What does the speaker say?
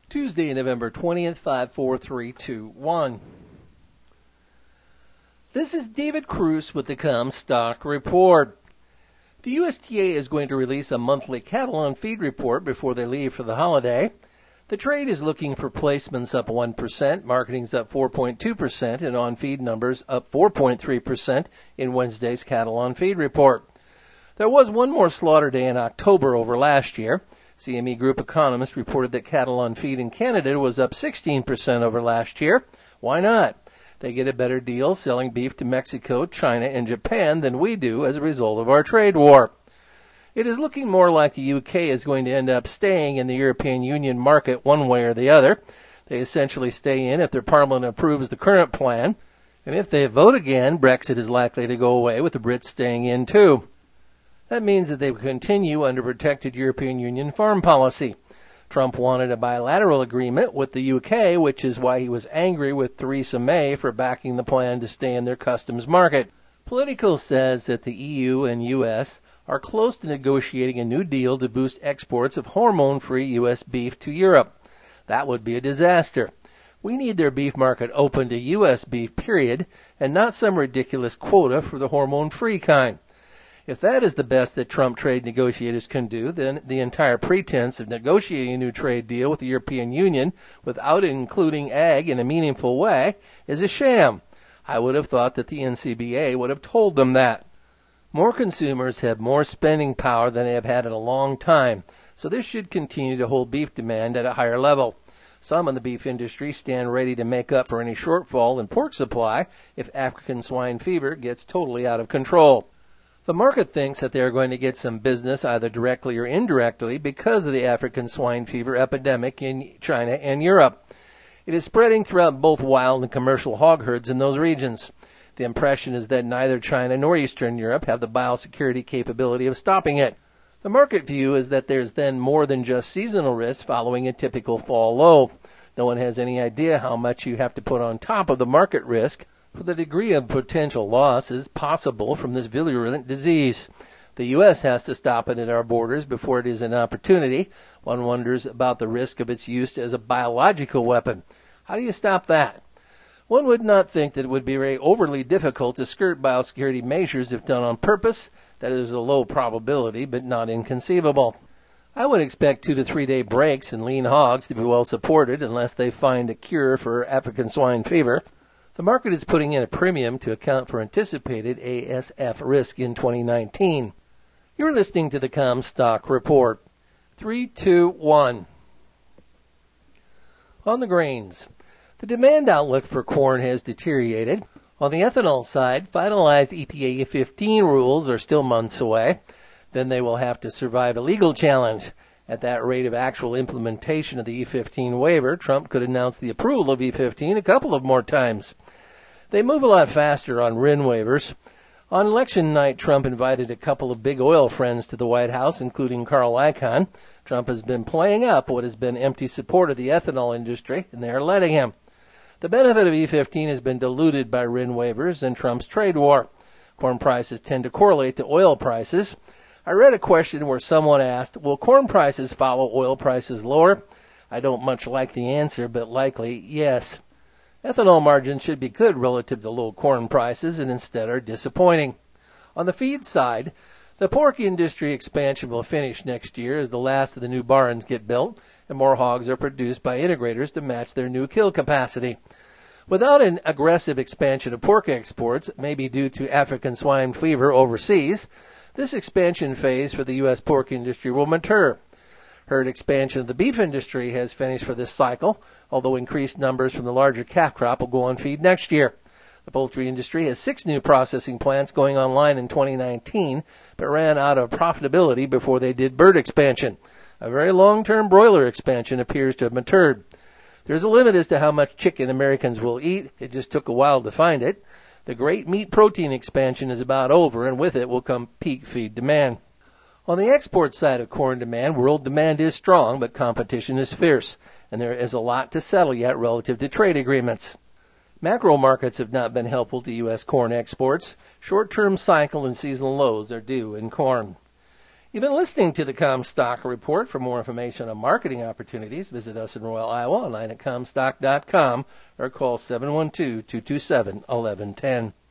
Tuesday, November 20th, 54321. This is David Cruz with the Comstock Report. The USDA is going to release a monthly cattle on feed report before they leave for the holiday. The trade is looking for placements up 1%, marketing's up 4.2%, and on-feed numbers up 4.3% in Wednesday's cattle on feed report. There was one more slaughter day in October over last year. CME Group economists reported that cattle on feed in Canada was up 16% over last year. Why not? They get a better deal selling beef to Mexico, China, and Japan than we do as a result of our trade war. It is looking more like the UK is going to end up staying in the European Union market one way or the other. They essentially stay in if their parliament approves the current plan. And if they vote again, Brexit is likely to go away with the Brits staying in too. That means that they will continue under protected European Union farm policy. Trump wanted a bilateral agreement with the UK, which is why he was angry with Theresa May for backing the plan to stay in their customs market. Politico says that the EU and US are close to negotiating a new deal to boost exports of hormone-free U.S. beef to Europe. That would be a disaster. We need their beef market open to U.S. beef, period, and not some ridiculous quota for the hormone-free kind. If that is the best that Trump trade negotiators can do, then the entire pretense of negotiating a new trade deal with the European Union without including ag in a meaningful way is a sham. I would have thought that the NCBA would have told them that. More consumers have more spending power than they have had in a long time, so this should continue to hold beef demand at a higher level. Some in the beef industry stand ready to make up for any shortfall in pork supply if African swine fever gets totally out of control. The market thinks that they are going to get some business either directly or indirectly because of the African swine fever epidemic in China and Europe. It is spreading throughout both wild and commercial hog herds in those regions. The impression is that neither China nor Eastern Europe have the biosecurity capability of stopping it. The market view is that there's then more than just seasonal risk following a typical fall low. No one has any idea how much you have to put on top of the market risk for the degree of potential loss is possible from this virulent disease. The U.S. has to stop it at our borders before it is an opportunity. One wonders about the risk of its use as a biological weapon. How do you stop that? One would not think that it would be very overly difficult to skirt biosecurity measures if done on purpose. That is a low probability, but not inconceivable. I would expect 2 to 3 day breaks in lean hogs to be well supported unless they find a cure for African swine fever. The market is putting in a premium to account for anticipated ASF risk in 2019. You're listening to the Comstock Report. 3, 2, 1. On the grains. The demand outlook for corn has deteriorated. On the ethanol side, finalized EPA E15 rules are still months away. Then they will have to survive a legal challenge. At that rate of actual implementation of the E15 waiver, Trump could announce the approval of E15 a couple of more times. They move a lot faster on RIN waivers. On election night, Trump invited a couple of big oil friends to the White House, including Carl Icahn. Trump has been playing up what has been empty support of the ethanol industry, and they are letting him. The benefit of E15 has been diluted by RIN waivers and Trump's trade war. Corn prices tend to correlate to oil prices. I read a question where someone asked, will corn prices follow oil prices lower? I don't much like the answer, but likely yes. Ethanol margins should be good relative to low corn prices and instead are disappointing. On the feed side, the pork industry expansion will finish next year as the last of the new barns get built and more hogs are produced by integrators to match their new kill capacity. Without an aggressive expansion of pork exports, maybe due to African swine fever overseas, this expansion phase for the U.S. pork industry will mature. Herd expansion of the beef industry has finished for this cycle, although increased numbers from the larger calf crop will go on feed next year. The poultry industry has 6 new processing plants going online in 2019, but ran out of profitability before they did bird expansion. A very long-term broiler expansion appears to have matured. There's a limit as to how much chicken Americans will eat. It just took a while to find it. The great meat protein expansion is about over, and with it will come peak feed demand. On the export side of corn demand, world demand is strong, but competition is fierce, and there is a lot to settle yet relative to trade agreements. Macro markets have not been helpful to U.S. corn exports. Short-term cycle and seasonal lows are due in corn. You've been listening to the Comstock Report. For more information on marketing opportunities, visit us in Royal, Iowa, online at Comstock.com or call 712-227-1110.